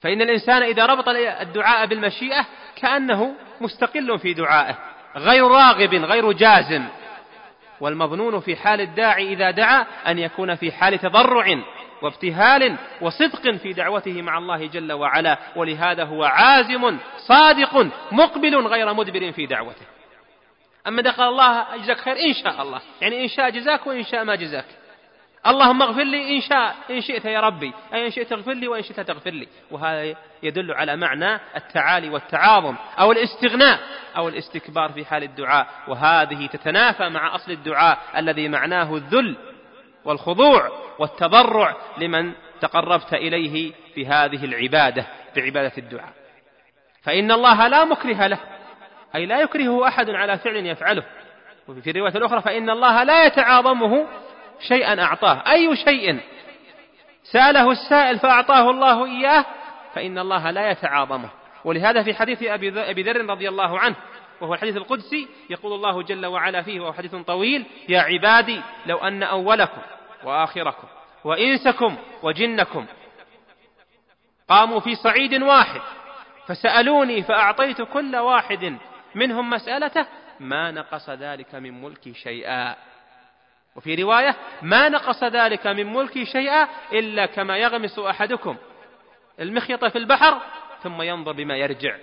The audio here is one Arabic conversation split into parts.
فإن الإنسان إذا ربط الدعاء بالمشيئة كأنه مستقل في دعائه غير راغب غير جازم. والمظنون في حال الداعي إذا دعا أن يكون في حال تضرع وابتهال وصدق في دعوته مع الله جل وعلا، ولهذا هو عازم صادق مقبل غير مدبر في دعوته. أما دخل الله أجزاك خير إن شاء الله، يعني إن شاء جزاك وإن شاء ما جزاك. اللهم اغفر لي إن شئت يا ربي، أي إن شئت اغفر لي وإن شئت تغفر لي. وهذا يدل على معنى التعالي والتعاظم أو الاستغناء أو الاستكبار في حال الدعاء، وهذه تتنافى مع أصل الدعاء الذي معناه الذل والخضوع والتضرع لمن تقربت إليه في هذه العبادة بعبادة الدعاء. فإن الله لا مكره له، أي لا يكرهه أحد على فعل يفعله. وفي الرواية الأخرى فإن الله لا يتعاظمه شيئا أعطاه، أي شيء سأله السائل فأعطاه الله إياه فإن الله لا يتعاظمه. ولهذا في حديث أبي ذر رضي الله عنه وهو الحديث القدسي يقول الله جل وعلا فيه وهو حديث طويل: يا عبادي لو أن أولكم وآخركم وإنسكم وجنكم قاموا في صعيد واحد فسألوني فأعطيت كل واحد منهم مسألته ما نقص ذلك من ملكي شيئا. وفي رواية: ما نقص ذلك من ملكي شيئا إلا كما يغمس أحدكم المخيط في البحر ثم ينظر بما يرجع.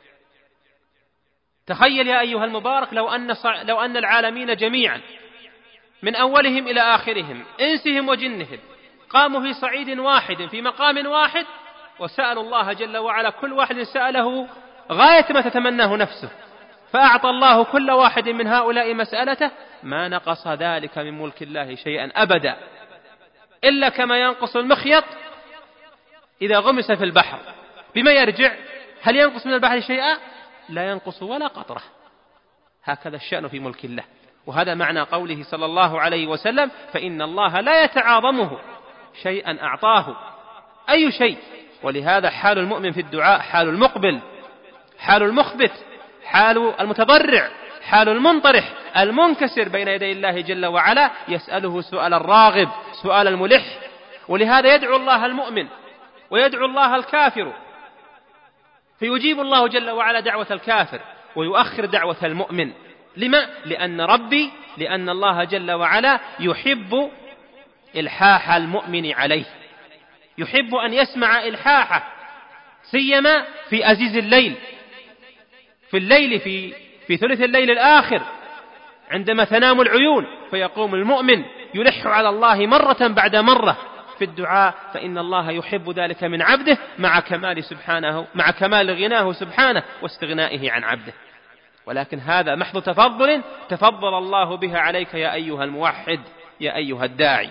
تخيل يا أيها المبارك لو أن العالمين جميعا من أولهم إلى آخرهم إنسهم وجنهم قاموا في صعيد واحد في مقام واحد وسألوا الله جل وعلا، كل واحد سأله غاية ما تتمناه نفسه، فأعطى الله كل واحد من هؤلاء مسألته ما نقص ذلك من ملك الله شيئا أبدا، إلا كما ينقص المخيط إذا غمس في البحر بما يرجع. هل ينقص من البحر شيئا؟ لا ينقص ولا قطرة. هكذا الشأن في ملك الله. وهذا معنى قوله صلى الله عليه وسلم: فإن الله لا يتعاظمه شيئا أعطاه، أي شيء. ولهذا حال المؤمن في الدعاء حال المقبل، حال المخبت، حال المتضرع، حال المنطرح المنكسر بين يدي الله جل وعلا، يسأله سؤال الراغب، سؤال الملح. ولهذا يدعو الله المؤمن ويدعو الله الكافر، فيجيب الله جل وعلا دعوة الكافر ويؤخر دعوة المؤمن. لما؟ لأن الله جل وعلا يحب إلحاح المؤمن عليه، يحب أن يسمع إلحاحه، سيما في أزيز الليل، في الليل في ثلث الليل الآخر عندما تنام العيون، فيقوم المؤمن يلح على الله مرة بعد مرة في الدعاء، فإن الله يحب ذلك من عبده مع كمال غناه سبحانه واستغنائه عن عبده. ولكن هذا محض تفضل الله بها عليك يا أيها الموحد، يا أيها الداعي.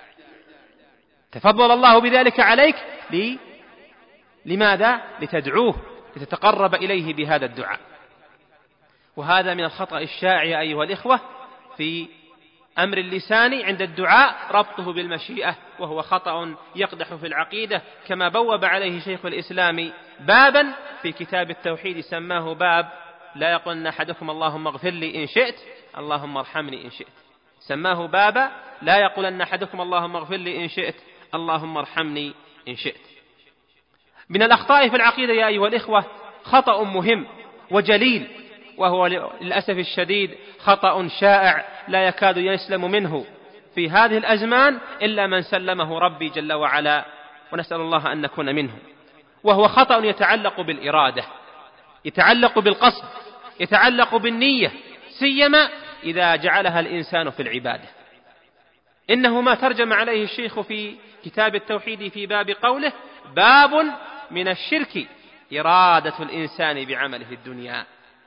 تفضل الله بذلك عليك لماذا؟ لتدعوه، لتتقرب إليه بهذا الدعاء. وهذا من الخطأ الشائع يا أيها الإخوة في أمر اللسان عند الدعاء ربطه بالمشيئة، وهو خطأ يقدح في العقيدة، كما بوب عليه شيخ الإسلام بابا في كتاب التوحيد سماه باب لا يقولن أحدكم اللهم اغفر لي إن شئت اللهم ارحمني إن شئت. سماه بابا لا يقولن أحدكم اللهم اغفر لي إن شئت اللهم ارحمني إن شئت. من الأخطاء في العقيدة يا أيها الإخوة خطأ مهم وجليل، وهو للأسف الشديد خطأ شائع لا يكاد يسلم منه في هذه الأزمان إلا من سلمه ربي جل وعلا، ونسأل الله أن نكون منه. وهو خطأ يتعلق بالإرادة، يتعلق بالقصد، يتعلق بالنية، سيما إذا جعلها الإنسان في العبادة. إنه ما ترجم عليه الشيخ في كتاب التوحيد في باب قوله: باب من الشرك إرادة الإنسان بعمله الدنيا.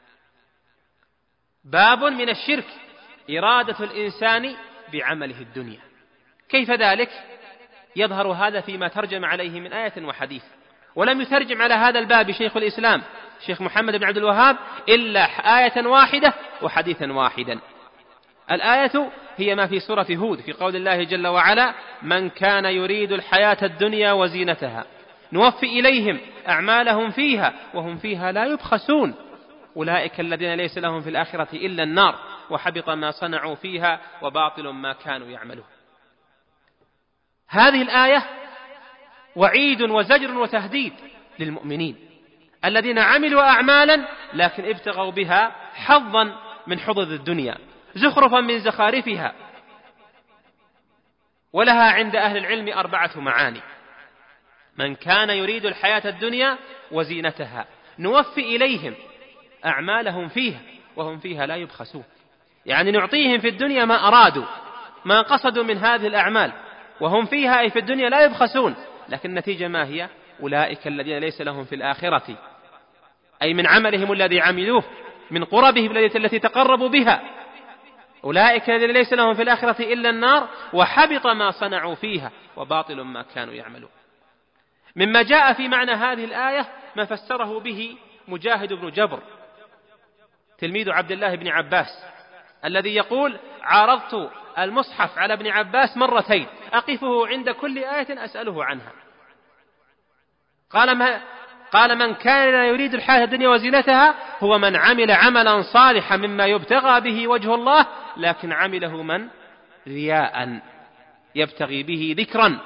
باب من الشرك إرادة الإنسان بعمله الدنيا. كيف ذلك؟ يظهر هذا فيما ترجم عليه من آية وحديث، ولم يترجم على هذا الباب شيخ الإسلام شيخ محمد بن عبد الوهاب إلا آية واحدة وحديثا واحدا. الآية هي ما في سورة هود في قول الله جل وعلا: من كان يريد الحياة الدنيا وزينتها نوفي إليهم أعمالهم فيها وهم فيها لا يبخسون أولئك الذين ليس لهم في الآخرة إلا النار وحبط ما صنعوا فيها وباطل ما كانوا يعملون. هذه الآية وعيد وزجر وتهديد للمؤمنين الذين عملوا أعمالا لكن ابتغوا بها حظا من حظوظ الدنيا، زخرفا من زخارفها. ولها عند أهل العلم 4 معاني: من كان يريد الحياة الدنيا وزينتها نوفي إليهم أعمالهم فيها وهم فيها لا يبخسون، يعني نعطيهم في الدنيا ما أرادوا ما قصدوا من هذه الأعمال، وهم فيها أي في الدنيا لا يبخسون. لكن النتيجة ما هي؟ أولئك الذين ليس لهم في الآخرة، أي من عملهم الذي عملوه من قربهم التي تقربوا بها، أولئك الذين ليس لهم في الآخرة إلا النار وحبط ما صنعوا فيها وباطل ما كانوا يعملون. مما جاء في معنى هذه الآية ما فسره به مجاهد بن جبر تلميذ عبد الله بن عباس، الذي يقول: عارضت المصحف على ابن عباس 2 مرات أقفه عند كل آية أسأله عنها. قال: من كان يريد الحياة الدنيا وزينتها هو من عمل عملا صالحا مما يبتغى به وجه الله، لكن عمله من رياء يبتغي به ذكرا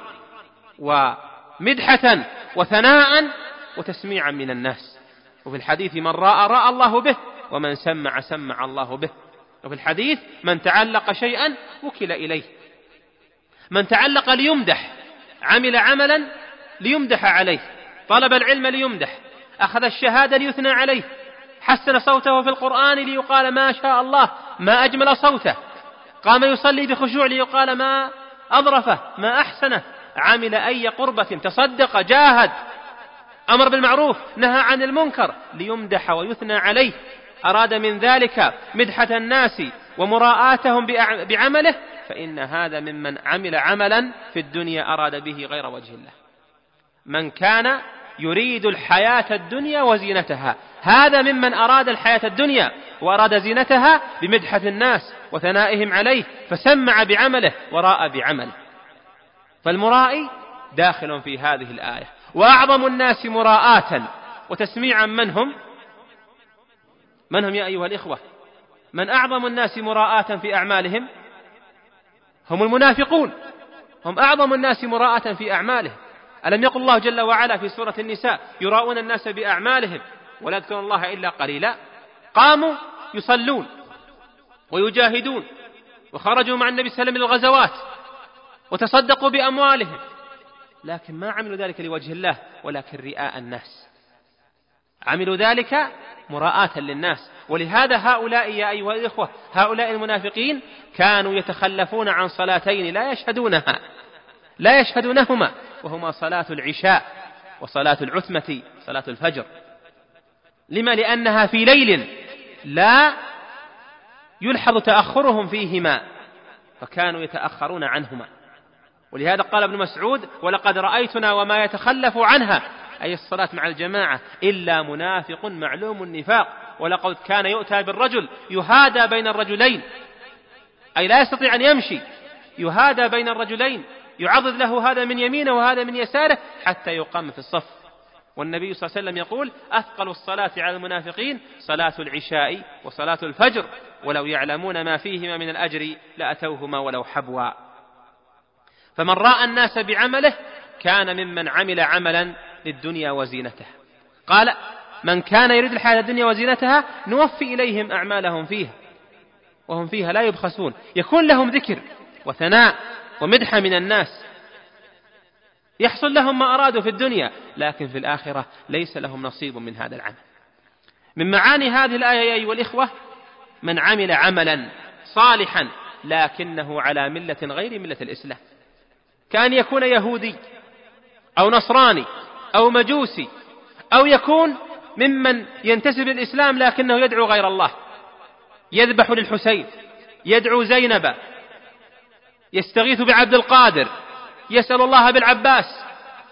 ومدحة وثناء وتسميعا من الناس. وفي الحديث: من رأى الله به، ومن سمع الله به. وفي الحديث: من تعلق شيئا وكل إليه. من تعلق ليمدح، عمل عملا ليمدح عليه، طلب العلم ليمدح، أخذ الشهادة ليثنى عليه، حسن صوته في القرآن ليقال ما شاء الله ما أجمل صوته، قام يصلي بخشوع ليقال ما أظرفه ما أحسنه، عمل أي قربة، تصدق، جاهد، أمر بالمعروف، نهى عن المنكر ليمدح ويثنى عليه، أراد من ذلك مدحة الناس ومراءاتهم بعمله، فإن هذا ممن عمل عملا في الدنيا أراد به غير وجه الله. من كان يريد الحياة الدنيا وزينتها، هذا ممن أراد الحياة الدنيا وأراد زينتها بمدحة الناس وثنائهم عليه، فسمع بعمله وراء بعمله. فالمرائي داخل في هذه الآية. وأعظم الناس مراءة وتسميعا من هم يا أيها الإخوة؟ من أعظم الناس مراءة في أعمالهم؟ هم المنافقون، هم أعظم الناس مراءة في أعمالهم. ألم يقل الله جل وعلا في سورة النساء: يراؤون الناس بأعمالهم ولا يذكرون الله إلا قليلا؟ قاموا يصلون ويجاهدون وخرجوا مع النبي صلى الله عليه وسلم للغزوات وتصدقوا بأموالهم، لكن ما عملوا ذلك لوجه الله ولكن رئاء الناس، عملوا ذلك مراءة للناس. ولهذا هؤلاء يا أيها الإخوة، هؤلاء المنافقين كانوا يتخلفون عن صلاتين لا يشهدونهما، وهما صلاة العشاء وصلاة العتمة، صلاة الفجر. لما؟ لأنها في ليل لا يلحظ تأخرهم فيهما، فكانوا يتأخرون عنهما. ولهذا قال ابن مسعود: ولقد رأيتنا وما يتخلف عنها، أي الصلاة مع الجماعة، إلا منافق معلوم النفاق. ولقد كان يؤتى بالرجل يهادى بين الرجلين، أي لا يستطيع أن يمشي، يهادى بين الرجلين، يعضد له هذا من يمينه وهذا من يساره حتى يقام في الصف. والنبي صلى الله عليه وسلم يقول: أثقل الصلاة على المنافقين صلاة العشاء وصلاة الفجر، ولو يعلمون ما فيهما من الأجر لأتوهما ولو حبوا. فمن رأى الناس بعمله كان ممن عمل عملا للدنيا وزينتها. قال: من كان يريد الحياة الدنيا وزينتها نوفي إليهم أعمالهم فيها وهم فيها لا يبخسون. يكون لهم ذكر وثناء ومدحة من الناس، يحصل لهم ما أرادوا في الدنيا، لكن في الآخرة ليس لهم نصيب من هذا العمل. من معاني هذه الآية يا أيها الإخوة: من عمل عملا صالحا لكنه على ملة غير ملة الإسلام، كأن يكون يهودي أو نصراني أو مجوسي، أو يكون ممن ينتسب للإسلام لكنه يدعو غير الله، يذبح للحسين، يدعو زينب، يستغيث بعبد القادر، يسأل الله بالعباس،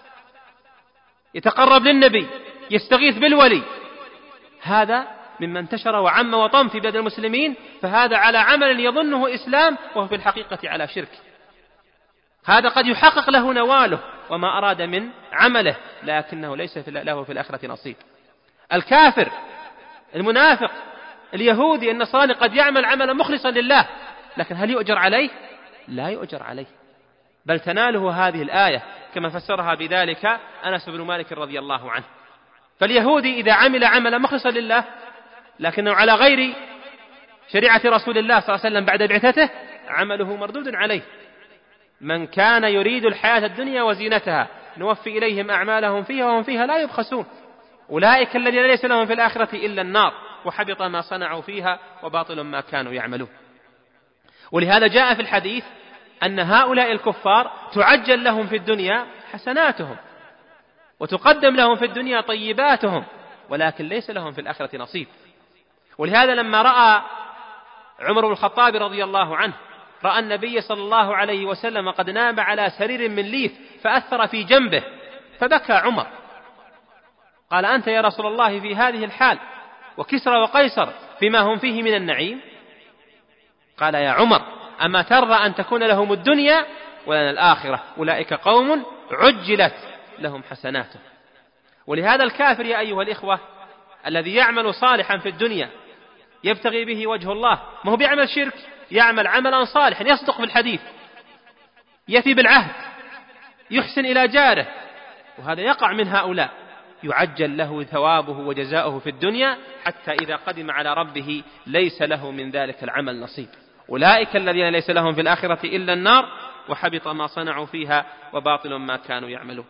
يتقرب للنبي، يستغيث بالولي. هذا مما انتشر وعم وطم في بلاد المسلمين، فهذا على عمل يظنه إسلام وهو في الحقيقة على شرك. هذا قد يحقق له نواله وما أراد من عمله، لكنه ليس له في الآخرة نصيب. الكافر، المنافق، اليهودي، النصراني قد يعمل عملا مخلصا لله، لكن هل يؤجر عليه؟ لا يؤجر عليه، بل تناله هذه الآية كما فسرها بذلك أنس بن مالك رضي الله عنه. فاليهودي إذا عمل عملا مخلصا لله لكنه على غير شريعة رسول الله صلى الله عليه وسلم بعد بعثته عمله مردود عليه. من كان يريد الحياة الدنيا وزينتها نوفي إليهم أعمالهم فيها وهم فيها لا يبخسون أولئك الذين ليس لهم في الآخرة إلا النار وحبط ما صنعوا فيها وباطل ما كانوا يعملون. ولهذا جاء في الحديث أن هؤلاء الكفار تعجل لهم في الدنيا حسناتهم وتقدم لهم في الدنيا طيباتهم ولكن ليس لهم في الآخرة نصيب. ولهذا لما رأى عمر بن الخطاب رضي الله عنه رأى النبي صلى الله عليه وسلم قد نام على سرير من ليف فأثر في جنبه فبكى عمر، قال: أنت يا رسول الله في هذه الحال وكسرى وقيصر فيما هم فيه من النعيم؟ قال: يا عمر أما ترضى أن تكون لهم الدنيا ولنا الآخرة أولئك قوم عجلت لهم حسناتهم. ولهذا الكافر يا أيها الإخوة الذي يعمل صالحا في الدنيا يبتغي به وجه الله ما هو بيعمل شرك، يعمل عملا صالحا يصدق في الحديث يفي بالعهد يحسن إلى جاره، وهذا يقع من هؤلاء يعجل له ثوابه وجزاؤه في الدنيا حتى إذا قدم على ربه ليس له من ذلك العمل نصيب. أولئك الذين ليس لهم في الآخرة إلا النار وحبط ما صنعوا فيها وباطل ما كانوا يعملون.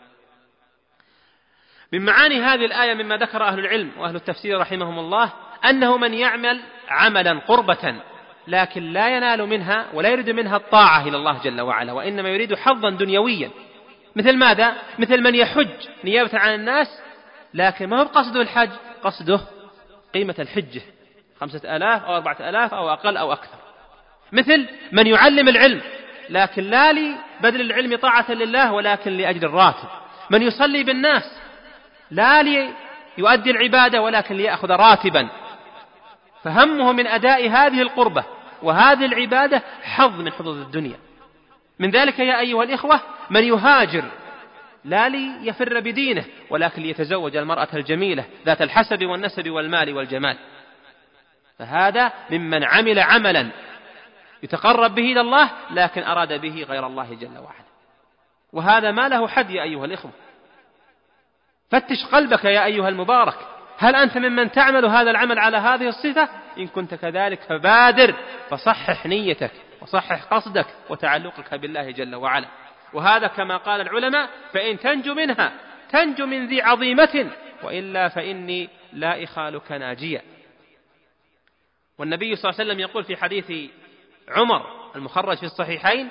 من معاني هذه الآية مما ذكر أهل العلم وأهل التفسير رحمهم الله أنه من يعمل عملا قربة لكن لا ينال منها ولا يريد منها الطاعة إلى الله جل وعلا وإنما يريد حظا دنيويا، مثل ماذا؟ مثل من يحج نيابة عن الناس لكن ما هو قصده الحج، قصده قيمة الحجة 5,000 أو 4,000 أو أقل أو أكثر. مثل من يعلم العلم لكن لا لبذل العلم طاعة لله ولكن لأجل الراتب. من يصلي بالناس لا ليؤدي العبادة ولكن ليأخذ راتبا، فهمه من أداء هذه القربة وهذه العبادة حظ من حظوظ الدنيا. من ذلك يا أيها الإخوة من يهاجر لا ليفر بدينه ولكن ليتزوج المرأة الجميلة ذات الحسب والنسب والمال والجمال، فهذا ممن عمل عملا يتقرب به إلى الله لكن أراد به غير الله جل وعلا، وهذا ما له حد يا أيها الإخوة. فتش قلبك يا أيها المبارك، هل أنت ممن تعمل هذا العمل على هذه الصفة؟ إن كنت كذلك فبادر فصحح نيتك وصحح قصدك وتعلقك بالله جل وعلا. وهذا كما قال العلماء فإن تنجو منها تنجو من ذي عظيمة وإلا فإني لا إخالك ناجيا. والنبي صلى الله عليه وسلم يقول في حديث عمر المخرج في الصحيحين: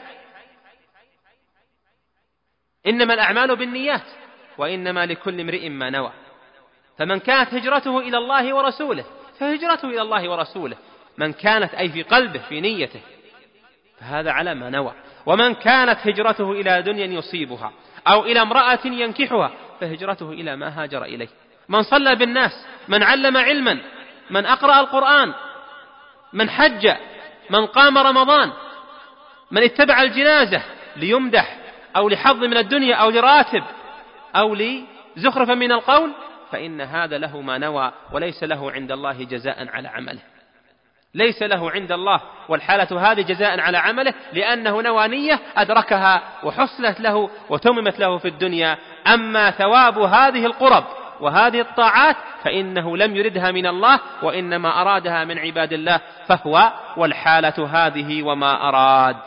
إنما الأعمال بالنيات وإنما لكل امرئ ما نوى، فمن كانت هجرته إلى الله ورسوله فهجرته إلى الله ورسوله، من كانت أي في قلبه في نيته فهذا على ما نوى، ومن كانت هجرته إلى دنيا يصيبها أو إلى امرأة ينكحها فهجرته إلى ما هاجر إليه. من صلى بالناس، من علم علما، من أقرأ القرآن، من حج، من قام رمضان، من اتبع الجنازة ليمدح أو لحظ من الدنيا أو لراتب أو لزخرف من القول فإن هذا له ما نوى وليس له عند الله جزاء على عمله، ليس له عند الله والحالة هذه جزاء على عمله لأنه نوى نية أدركها وحصلت له وتممت له في الدنيا. أما ثواب هذه القرب وهذه الطاعات فإنه لم يردها من الله وإنما أرادها من عباد الله فهو والحالة هذه وما أراد.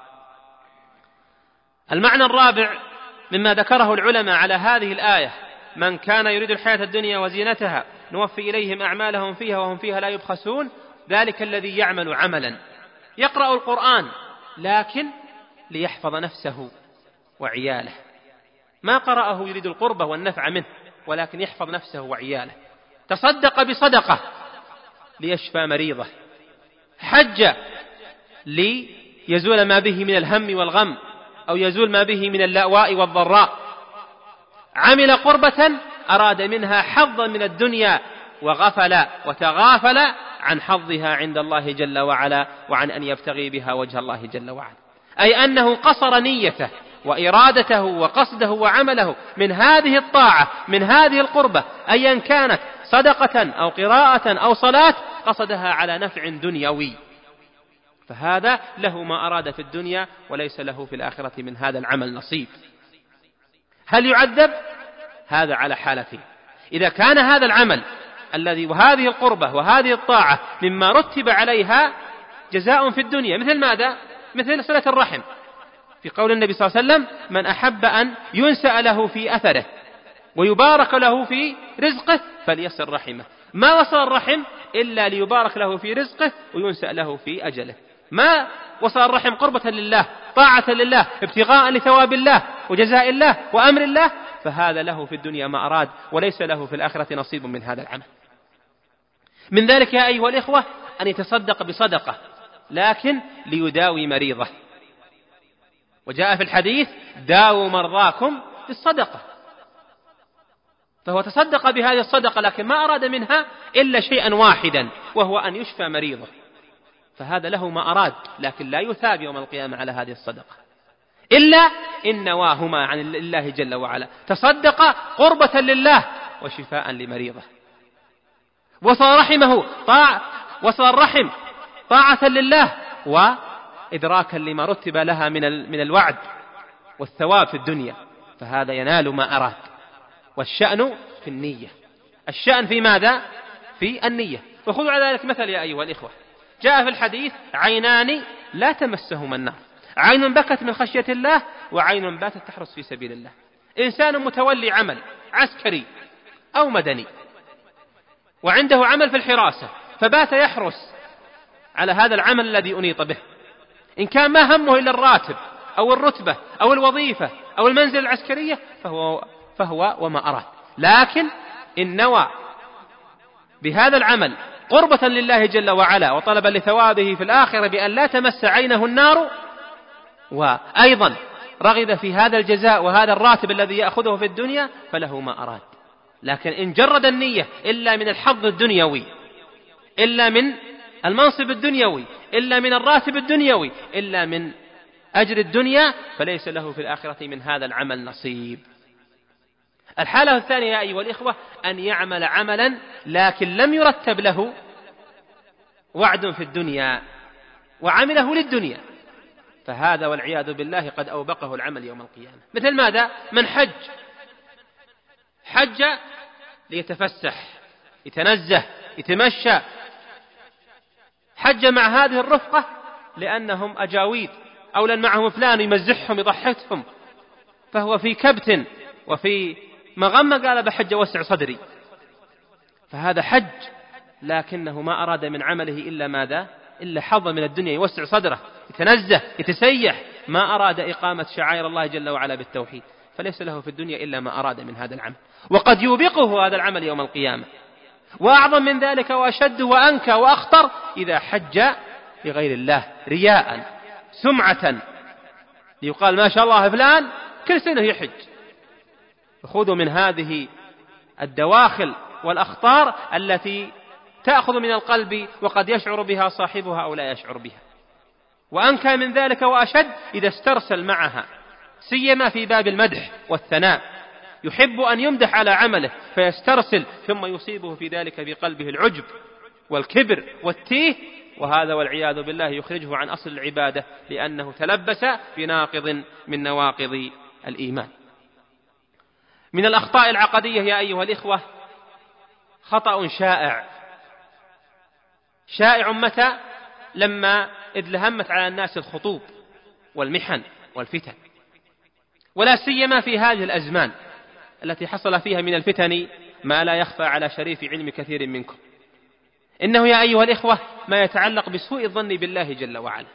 المعنى الرابع مما ذكره العلماء على هذه الآية: من كان يريد الحياة الدنيا وزينتها نوفي إليهم أعمالهم فيها وهم فيها لا يبخسون، ذلك الذي يعمل عملا يقرأ القرآن لكن ليحفظ نفسه وعياله، ما قرأه يريد القربة والنفع منه ولكن يحفظ نفسه وعياله، تصدق بصدقة ليشفى مريضه، حج ليزول ما به من الهم والغم أو يزول ما به من اللأواء والضراء، عمل قربة أراد منها حظا من الدنيا وغفل وتغافل عن حظها عند الله جل وعلا وعن أن يبتغي بها وجه الله جل وعلا، أي أنه قصر نيته وإرادته وقصده وعمله من هذه الطاعة من هذه القربة أيا كانت صدقة أو قراءة أو صلاة قصدها على نفع دنيوي، فهذا له ما أراد في الدنيا وليس له في الآخرة من هذا العمل نصيب. هل يعذب؟ هذا على حالتين: إذا كان هذا العمل الذي وهذه القربة وهذه الطاعة مما رتب عليها جزاء في الدنيا، مثل ماذا؟ مثل صلة الرحم، في قول النبي صلى الله عليه وسلم: من أحب أن ينسأ له في أثره ويبارك له في رزقه فليصل رحمه. ما وصل الرحم إلا ليبارك له في رزقه وينسأ له في أجله. ما وصل الرحم قربة لله، طاعة لله، ابتغاء لثواب الله وجزاء الله وأمر الله، فهذا له في الدنيا ما أراد، وليس له في الآخرة نصيب من هذا العمل. من ذلك يا أيها الإخوة أن يتصدق بصدقة، لكن ليداوي مريضه. وجاء في الحديث: داووا مرضاكم بالصدقة. فهو تصدق بهذه الصدقة، لكن ما أراد منها إلا شيئا واحدا، وهو أن يشفى مريضه، فهذا له ما أراد، لكن لا يثاب يوم القيامة على هذه الصدقة إلا إن نواهما عن الله جل وعلا. تصدق قربة لله وشفاء لمريضه. وصل الرحم طاعة لله وإدراكا لما رتب لها من الوعد والثواب في الدنيا، فهذا ينال ما أراد. والشأن في النية. الشأن في ماذا؟ في النية. وخذوا على ذلك مثل يا أيها الإخوة. جاء في الحديث: عينان لا تمسهما النار، عين بكت من خشية الله وعين باتت تحرس في سبيل الله. إنسان متولي عمل عسكري أو مدني وعنده عمل في الحراسة، فبات يحرس على هذا العمل الذي أنيط به. إن كان ما همه إلا الراتب أو الرتبة أو الوظيفة أو المنزل العسكرية فهو وما أراد. لكن إن نوى بهذا العمل قربة لله جل وعلا وطلبا لثوابه في الآخرة بأن لا تمس عينه النار، وأيضا رغب في هذا الجزاء وهذا الراتب الذي يأخذه في الدنيا، فله ما أراد. لكن إن جرد النية إلا من الحظ الدنيوي، إلا من المنصب الدنيوي، إلا من الراتب الدنيوي، إلا من أجر الدنيا، فليس له في الآخرة من هذا العمل نصيب. الحالة الثانية يا أيها الإخوة أن يعمل عملا لكن لم يرتب له وعد في الدنيا وعمله للدنيا، فهذا والعياذ بالله قد أوبقه العمل يوم القيامة. مثل ماذا؟ من حج ليتفسح، يتنزه، يتمشى. حج مع هذه الرفقة لأنهم أجاويد، أو لأن معهم فلان يمزحهم يضحكهم، فهو في كبت وفي مغمة، قال بحج وسع صدري، فهذا حج لكنه ما أراد من عمله إلا ماذا؟ إلا حظ من الدنيا، يوسع صدره، يتنزه، يتسيح، ما أراد إقامة شعائر الله جل وعلا بالتوحيد، فليس له في الدنيا إلا ما أراد من هذا العمل، وقد يوبقه هذا العمل يوم القيامة. وأعظم من ذلك وأشد وأنكى وأخطر إذا حج لغير الله رياء سمعة، يقال ما شاء الله فلان كل سنة يحج. خذوا من هذه الدواخل والأخطار التي تأخذ من القلب وقد يشعر بها صاحبها أو لا يشعر بها. وأنكى من ذلك وأشد إذا استرسل معها، سيما في باب المدح والثناء، يحب أن يمدح على عمله فيسترسل، ثم يصيبه في ذلك بقلبه العجب والكبر والتيه، وهذا والعياذ بالله يخرجه عن أصل العبادة، لأنه تلبس بناقض من نواقض الإيمان. من الأخطاء العقدية يا أيها الإخوة خطأ شائع متى؟ لما إذ لهمت على الناس الخطوب والمحن والفتن، ولا سيما في هذه الأزمان التي حصل فيها من الفتن ما لا يخفى على شريف علم كثير منكم. إنه يا أيها الإخوة ما يتعلق بسوء الظن بالله جل وعلا،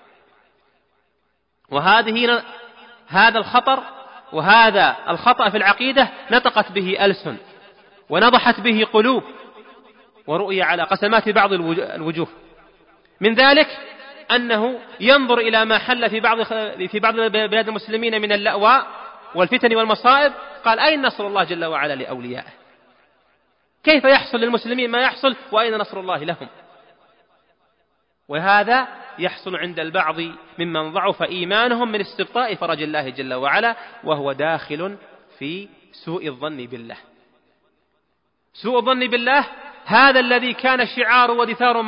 هذا الخطر وهذا الخطأ في العقيدة نطقت به ألسن ونضحت به قلوب ورؤية على قسمات بعض الوجوه. من ذلك أنه ينظر إلى ما حل في بعض بلاد المسلمين من اللأواء والفتن والمصائب، قال أين نصر الله جل وعلا لأوليائه؟ كيف يحصل للمسلمين ما يحصل وأين نصر الله لهم؟ وهذا يحصل عند البعض ممن ضعف إيمانهم من استبطاء فرج الله جل وعلا، وهو داخل في سوء الظن بالله. سوء الظن بالله هذا الذي كان شعار ودثار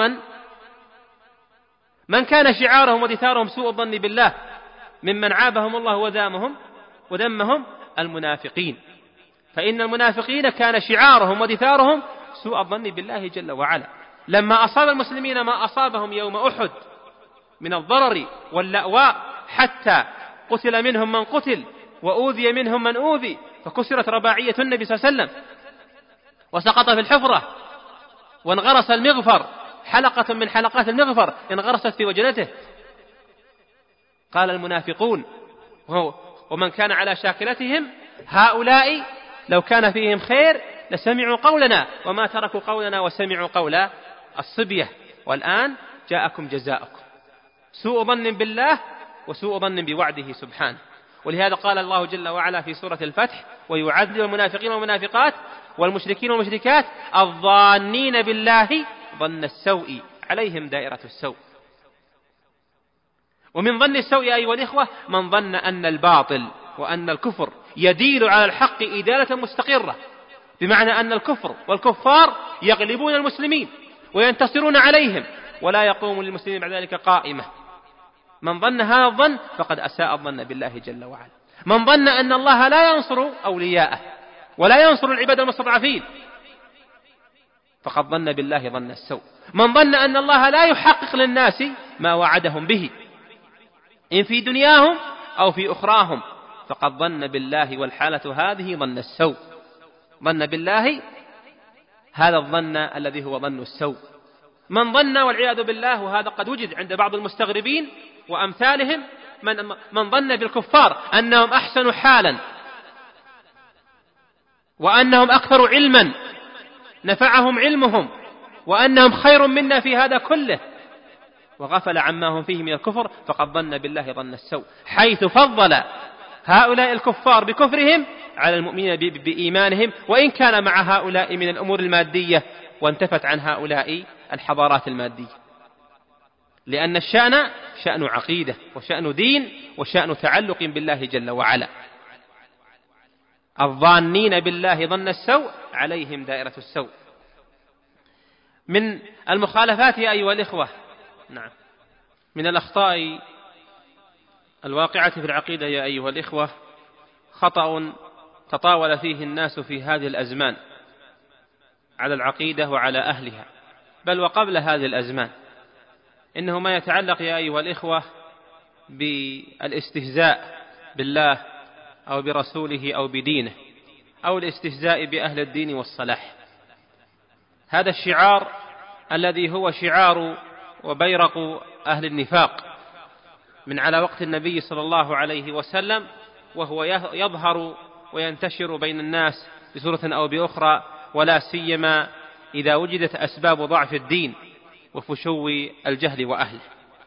من كان شعارهم ودثارهم سوء الظن بالله ممن عابهم الله وذمهم المنافقين فإن المنافقين كان شعارهم ودثارهم سوء الظن بالله جل وعلا. لما أصاب المسلمين ما أصابهم يوم أحد من الضرر واللأواء، حتى قتل منهم من قتل وأوذي منهم من أوذي، فكسرت رباعية النبي صلى الله عليه وسلم وسقط في الحفرة وانغرس المغفر، حلقة من حلقات المغفر انغرست في وجنته. قال المنافقون ومن كان على شاكلتهم هؤلاء لو كان فيهم خير لسمعوا قولنا وما تركوا قولنا وسمعوا قول الصبية، والآن جاءكم جزاؤكم. سوء ظن بالله وسوء ظن بوعده سبحانه. ولهذا قال الله جل وعلا في سورة الفتح: ويعذب المنافقين والمنافقات والمشركين والمشركات الظانين بالله ظن السوء عليهم دائرة السوء. ومن ظن السوء أيها الإخوة من ظن أن الباطل وأن الكفر يديل على الحق إدالة مستقرة، بمعنى أن الكفر والكفار يغلبون المسلمين وينتصرون عليهم ولا يقوم للمسلمين بعد ذلك قائمة. من ظن هذا الظن فقد أساء الظن بالله جل وعلا. من ظن أن الله لا ينصر أولياءه ولا ينصر العباد المستضعفين فقد ظن بالله ظن السوء. من ظن أن الله لا يحقق للناس ما وعدهم به إن في دنياهم أو في أخراهم فقد ظن بالله، والحالة هذه ظن السوء. ظن بالله هذا الظن الذي هو ظن السوء. من ظن والعياذ بالله، وهذا قد وجد عند بعض المستغربين وأمثالهم، من ظن بالكفار أنهم أحسن حالا وأنهم أكثر علما نفعهم علمهم وأنهم خير منا في هذا كله، وغفل عما هم فيه من الكفر، فقد ظن بالله ظن السوء، حيث فضل هؤلاء الكفار بكفرهم على المؤمنين بإيمانهم، وإن كان مع هؤلاء من الأمور المادية وانتفت عن هؤلاء الحضارات المادية، لأن الشأن شأن عقيدة وشأن دين وشأن تعلق بالله جل وعلا. الظانين بالله ظن السوء عليهم دائرة السوء. من المخالفات يا أيها الإخوة، نعم، من الأخطاء الواقعة في العقيدة يا أيها الإخوة خطأ تطاول فيه الناس في هذه الأزمان على العقيدة وعلى أهلها، بل وقبل هذه الأزمان، إنه ما يتعلق يا أيها الإخوة بالاستهزاء بالله أو برسوله أو بدينه، أو الاستهزاء بأهل الدين والصلاح. هذا الشعار الذي هو شعار وبيرق أهل النفاق من على وقت النبي صلى الله عليه وسلم، وهو يظهر وينتشر بين الناس بصورة أو بأخرى، ولا سيما إذا وجدت أسباب ضعف الدين وفشو الجهل وأهله.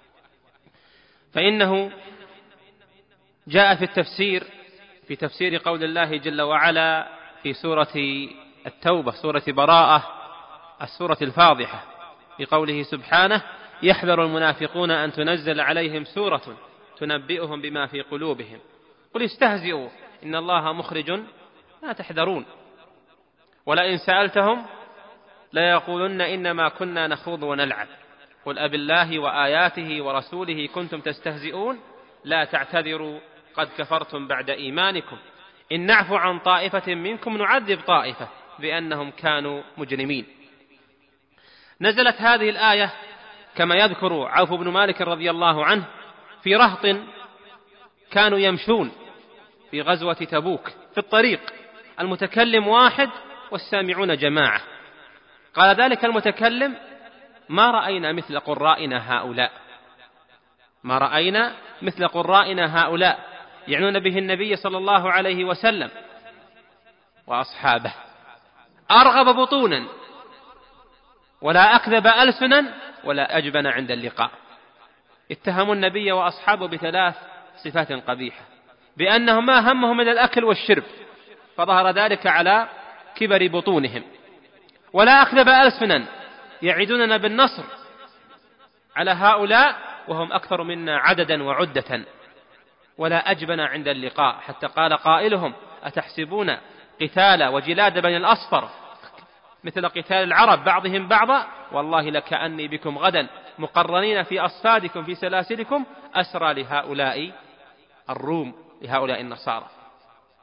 فإنه جاء في التفسير، في تفسير قول الله جل وعلا في سورة التوبة، سورة براءة، السورة الفاضحة، بقوله سبحانه: يحذر المنافقون أن تنزل عليهم سورة تنبئهم بما في قلوبهم قل استهزئوا إن الله مخرج ما تحذرون ولئن سألتهم ليقولن إنما كنا نخوض ونلعب قل أبالله وآياته ورسوله كنتم تستهزئون لا تعتذروا قد كفرتم بعد إيمانكم إن نعفو عن طائفة منكم نعذب طائفة بأنهم كانوا مجرمين. نزلت هذه الآية كما يذكر عوف بن مالك رضي الله عنه في رهط كانوا يمشون في غزوة تبوك، في الطريق المتكلم واحد والسامعون جماعة. قال ذلك المتكلم: ما رأينا مثل قرائنا هؤلاء، ما رأينا مثل قرائنا هؤلاء، يعنون به النبي صلى الله عليه وسلم وأصحابه، أرغب بطونا ولا أكذب ألسنا ولا أجبن عند اللقاء. اتهموا النبي وأصحابه بثلاث صفات قبيحة، بأنهم ما همهم من الأكل والشرب، فظهر ذلك على كبر بطونهم. ولا أكذب ألسنا، يعدوننا بالنصر على هؤلاء وهم أكثر منا عددا وعدة. ولا أجبن عند اللقاء، حتى قال قائلهم: أتحسبون قتال وجلاد بني الأصفر مثل قتال العرب بعضهم بعضا والله لكأني بكم غدا مقرنين في أصفادكم في سلاسلكم أسرى لهؤلاء الروم، لهؤلاء النصارى.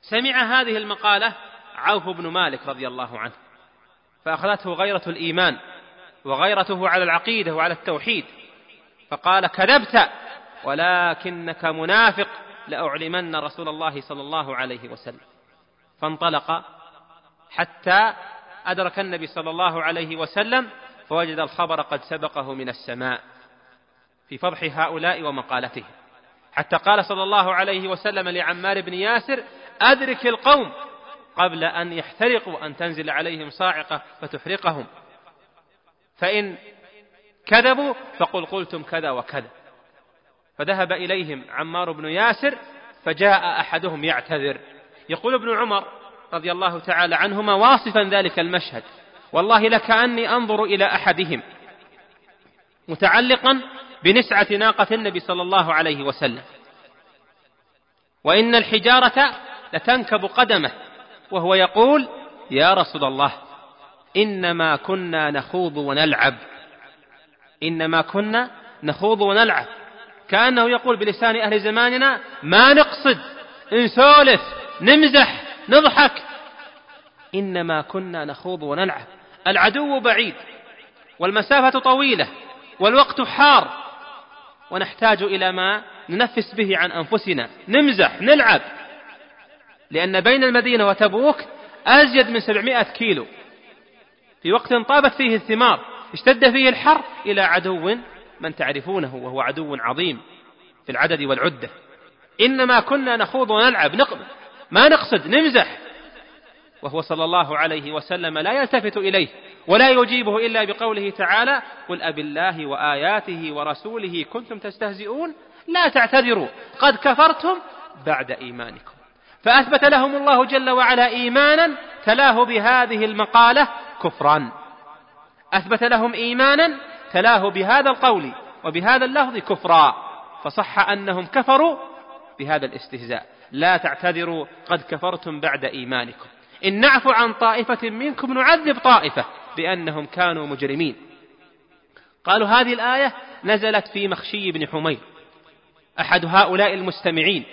سمع هذه المقالة عوف بن مالك رضي الله عنه، فأخذته غيرة الإيمان وغيرته على العقيدة وعلى التوحيد، فقال: كذبت ولكنك منافق، لأعلمن رسول الله صلى الله عليه وسلم. فانطلق حتى أدرك النبي صلى الله عليه وسلم، فوجد الخبر قد سبقه من السماء في فضح هؤلاء ومقالته، حتى قال صلى الله عليه وسلم لعمار بن ياسر: أدرك القوم قبل أن يحترقوا، أن تنزل عليهم صاعقة فتحرقهم، فإن كذبوا فقل قلتم كذا وكذا. فذهب إليهم عمار بن ياسر، فجاء أحدهم يعتذر. يقول ابن عمر رضي الله تعالى عنهما واصفا ذلك المشهد: والله لكأني أنظر إلى أحدهم متعلقا بنسعة ناقة النبي صلى الله عليه وسلم، وإن الحجارة لتنكب قدمه، وهو يقول: يا رسول الله، إنما كنا نخوض ونلعب، إنما كنا نخوض ونلعب، كأنه يقول بلسان أهل زماننا: ما نقصد، نسولف، نمزح، نضحك، إنما كنا نخوض ونلعب. العدو بعيد والمسافة طويلة والوقت حار، ونحتاج إلى ما ننفس به عن أنفسنا، نمزح، نلعب، لأن بين المدينة وتبوك أزيد من 700 كيلو، في وقت طابت فيه الثمار، اشتد فيه الحر، إلى عدو من تعرفونه، وهو عدو عظيم في العدد والعدة. إنما كنا نخوض ونلعب، ما نقصد، نمزح، وهو صلى الله عليه وسلم لا يلتفت إليه ولا يجيبه إلا بقوله تعالى: قل أبالله وآياته ورسوله كنتم تستهزئون لا تعتذروا قد كفرتم بعد إيمانكم. فأثبت لهم الله جل وعلا إيمانا تلاه بهذه المقالة كفرا، أثبت لهم إيمانا تلاه بهذا القول وبهذا اللفظ كفرا، فصح أنهم كفروا بهذا الاستهزاء. لا تعتذروا قد كفرتم بعد إيمانكم، إن نعفو عن طائفة منكم نعذب طائفة بأنهم كانوا مجرمين. قالوا هذه الآية نزلت في مخشي بن حمير أحد هؤلاء المستمعين،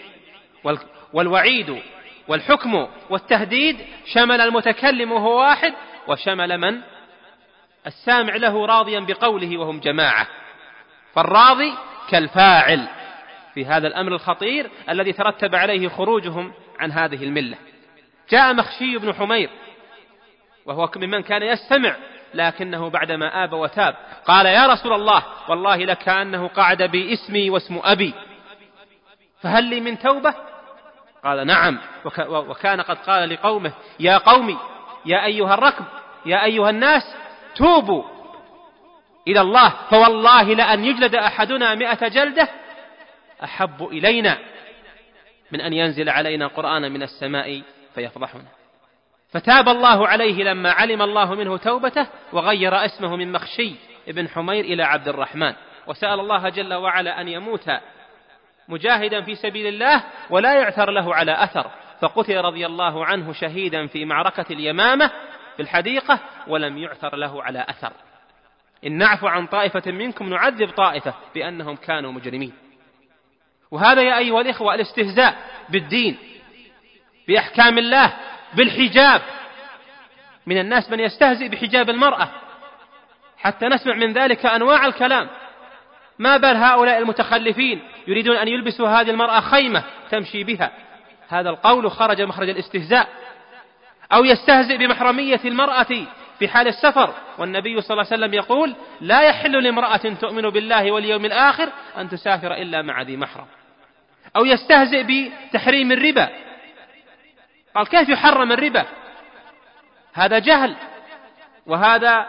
والوعيد والحكم والتهديد شمل المتكلم وهو واحد، وشمل من السامع له راضيا بقوله وهم جماعة، فالراضي كالفاعل في هذا الأمر الخطير الذي ترتب عليه خروجهم عن هذه الملة. جاء مخشي بن حمير وهو ممن كان يستمع، لكنه بعدما آب وتاب قال: يا رسول الله، والله لكأنه قعد بي اسمي واسم أبي، فهل لي من توبة؟ قال: نعم. وكان قد قال لقومه: يا قومي، يا أيها الركب، يا أيها الناس، توبوا إلى الله، فوالله لأن يجلد أحدنا 100 جلدة أحب إلينا من أن ينزل علينا قرآن من السماء فيفضحنا. فتاب الله عليه لما علم الله منه توبته، وغير اسمه من مخشي بن حمير إلى عبد الرحمن، وسأل الله جل وعلا أن يموت مجاهدا في سبيل الله ولا يعثر له على أثر، فقتل رضي الله عنه شهيدا في معركة اليمامة في الحديقة ولم يعثر له على أثر. إن نعفو عن طائفة منكم نعذب طائفة بأنهم كانوا مجرمين. وهذا يا أيها الإخوة الاستهزاء بالدين، بأحكام الله، بالحجاب. من الناس من يستهزئ بحجاب المرأة حتى نسمع من ذلك أنواع الكلام. ما بال هؤلاء المتخلفين يريدون أن يلبسوا هذه المرأة خيمة تمشي بها، هذا القول خرج مخرج الاستهزاء. أو يستهزئ بمحرمية المرأة في حال السفر، والنبي صلى الله عليه وسلم يقول: لا يحل لامرأة تؤمن بالله واليوم الآخر أن تسافر إلا مع ذي محرم. أو يستهزئ بتحريم الربا، قال: كيف يحرم الربا؟ هذا جهل وهذا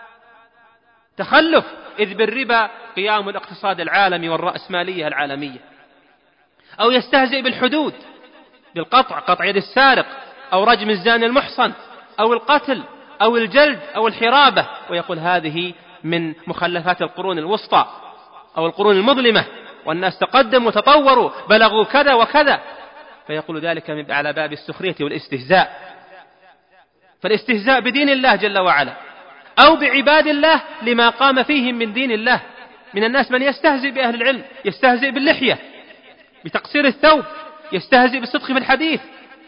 تخلف، إذ بالربا قيام الاقتصاد العالمي والرأسمالية العالمية. أو يستهزئ بالحدود، بالقطع، قطع يد السارق، أو رجم الزاني المحصن، أو القتل، أو الجلد، أو الحرابة، ويقول هذه من مخلفات القرون الوسطى أو القرون المظلمة، والناس تقدموا وتطوروا بلغوا كذا وكذا، فيقول ذلك على باب السخرية والاستهزاء. فالاستهزاء بدين الله جل وعلا أو بعباد الله لما قام فيهم من دين الله. من الناس من يستهزئ بأهل العلم، يستهزئ باللحية، بتقصير الثوب، يستهزئ بالصدق في الحديث،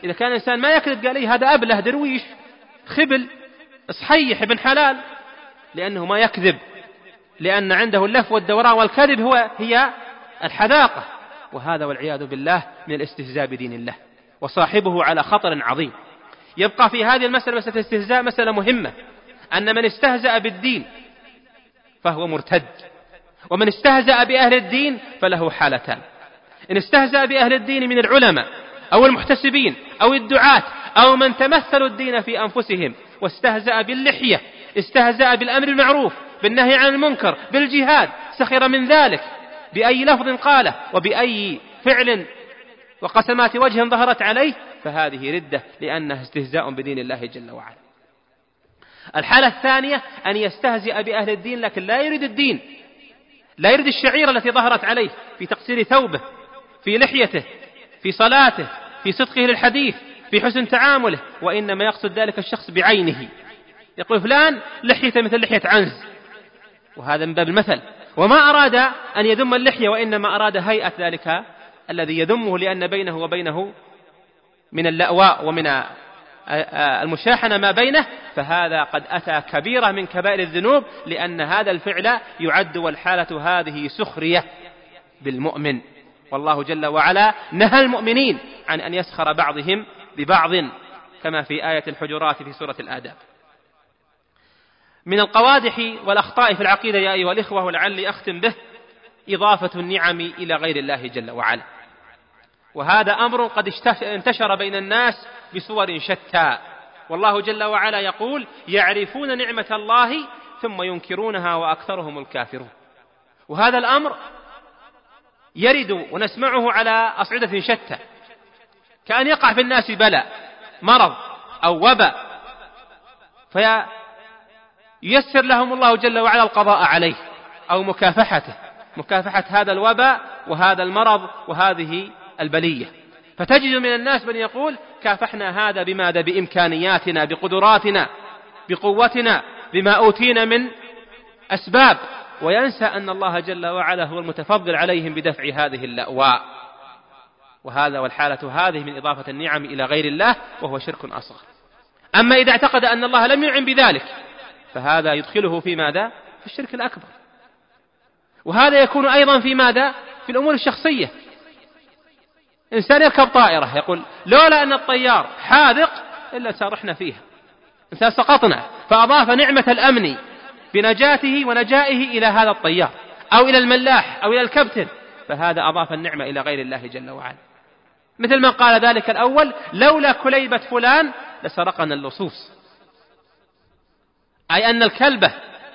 إذا كان الإنسان ما يكذب قال لي هذا أبله درويش خبل صحيح ابن حلال، لأنه ما يكذب، لأن عنده اللف والدوران، والكذب هي الحذاقة، وهذا والعياذ بالله من الاستهزاء بدين الله، وصاحبه على خطر عظيم. يبقى في هذه المسألة، مسألة الاستهزاء، مسألة مهمة، أن من استهزأ بالدين فهو مرتد، ومن استهزأ بأهل الدين فله حالتان: إن استهزأ بأهل الدين من العلماء أو المحتسبين أو الدعاة أو من تمثلوا الدين في أنفسهم واستهزأ باللحية، استهزأ بالأمر المعروف بالنهي عن المنكر بالجهاد، سخر من ذلك بأي لفظ قاله وبأي فعل وقسمات وجه ظهرت عليه، فهذه ردة، لأنها استهزاء بدين الله جل وعلا. الحالة الثانية أن يستهزئ بأهل الدين لكن لا يريد الدين، لا يريد الشعيرة التي ظهرت عليه في تقصير ثوبه، في لحيته، في صلاته، في صدقه للحديث، في حسن تعامله، وإنما يقصد ذلك الشخص بعينه، يقول فلان لحيته مثل لحية عنز، وهذا من باب المثل، وما أراد أن يذم اللحية، وإنما أراد هيئة ذلك الذي يذمه، لأن بينه وبينه من اللأواء ومن المشاحنة ما بينه، فهذا قد أتى كبيرة من كبائر الذنوب، لأن هذا الفعل يعد والحالة هذه سخرية بالمؤمن، والله جل وعلا نهى المؤمنين عن أن يسخر بعضهم ببعض، كما في آية الحجرات في سورة الآداب. من القوادح والأخطاء في العقيدة يا أيها الإخوة، ولعلي أختم به، إضافة النعم إلى غير الله جل وعلا، وهذا أمر قد انتشر بين الناس بصور شتى، والله جل وعلا يقول: يعرفون نعمة الله ثم ينكرونها وأكثرهم الكافرون. وهذا الأمر يرد ونسمعه على أصعدة شتى، كأن يقع في الناس بلاء، مرض أو وباء، فييسر لهم الله جل وعلا القضاء عليه أو مكافحة هذا الوباء وهذا المرض وهذه البلية، فتجد من الناس من يقول: كافحنا هذا بماذا؟ بإمكانياتنا، بقدراتنا، بقوتنا، بما أوتينا من أسباب، وينسى أن الله جل وعلا هو المتفضل عليهم بدفع هذه اللأواء. وهذا والحالة هذه من إضافة النعم إلى غير الله، وهو شرك أصغر. أما إذا اعتقد أن الله لم ينعم بذلك، فهذا يدخله في ماذا؟ في الشرك الأكبر. وهذا يكون أيضا في ماذا؟ في الأمور الشخصية. إنسان يركب طائرة يقول: لولا أن الطيار حاذق إلا سارحنا فيها، إنسان سقطنا، فأضاف نعمة الأمن بنجاته ونجائه إلى هذا الطيار أو إلى الملاح أو إلى الكابتن، فهذا أضاف النعمة إلى غير الله جل وعلا. مثل ما قال ذلك الأول: لولا كليبة فلان لسرقنا اللصوص، أي أن الكلبة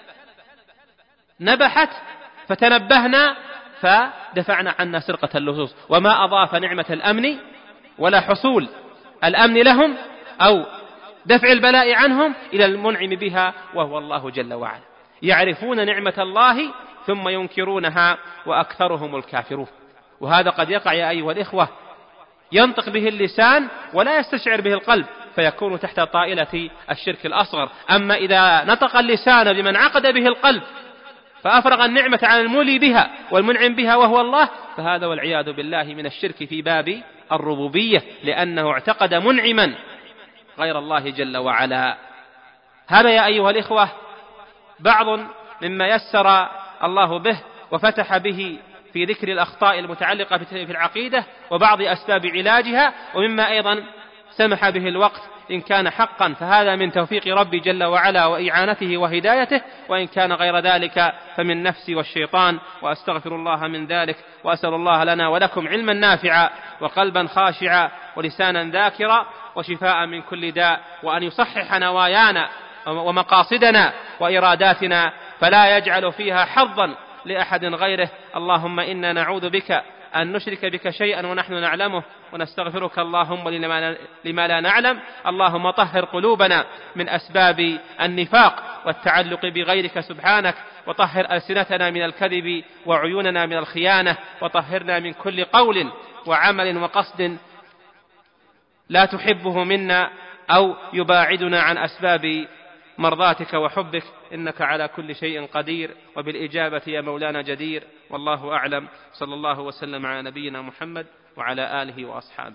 نبحت فتنبهنا فدفعنا عنا سرقة اللصوص، وما أضاف نعمة الأمن ولا حصول الأمن لهم أو دفع البلاء عنهم إلى المنعم بها، وهو الله جل وعلا. يعرفون نعمة الله ثم ينكرونها وأكثرهم الكافرون. وهذا قد يقع يا أيها الإخوة، ينطق به اللسان ولا يستشعر به القلب، فيكون تحت طائلة الشرك الأصغر. أما إذا نطق اللسان بمن عقد به القلب فأفرغ النعمة عن المولي بها والمنعم بها وهو الله، فهذا والعياذ بالله من الشرك في باب الربوبية، لأنه اعتقد منعما غير الله جل وعلا. هذا يا أيها الإخوة بعض مما يسر الله به وفتح به في ذكر الأخطاء المتعلقة في العقيدة وبعض أسباب علاجها، ومما أيضا سمح به الوقت إن كان حقا، فهذا من توفيق ربي جل وعلا وإعانته وهدايته، وإن كان غير ذلك فمن نفسي والشيطان، وأستغفر الله من ذلك، وأسأل الله لنا ولكم علما نافعا وقلبا خاشعا ولسانا ذاكرا وشفاء من كل داء، وأن يصحح نوايانا ومقاصدنا وإراداتنا، فلا يجعل فيها حظا لأحد غيره. اللهم إنا نعوذ بك أن نشرك بك شيئا ونحن نعلمه، ونستغفرك اللهم لما لا نعلم. اللهم طهر قلوبنا من أسباب النفاق والتعلق بغيرك سبحانك، وطهر ألسنتنا من الكذب وعيوننا من الخيانة، وطهرنا من كل قول وعمل وقصد لا تحبه منا أو يباعدنا عن أسباب مرضاتك وحبك، إنك على كل شيء قدير، وبالإجابة يا مولانا جدير. والله أعلم. صلى الله وسلم على نبينا محمد وعلى آله وأصحابه.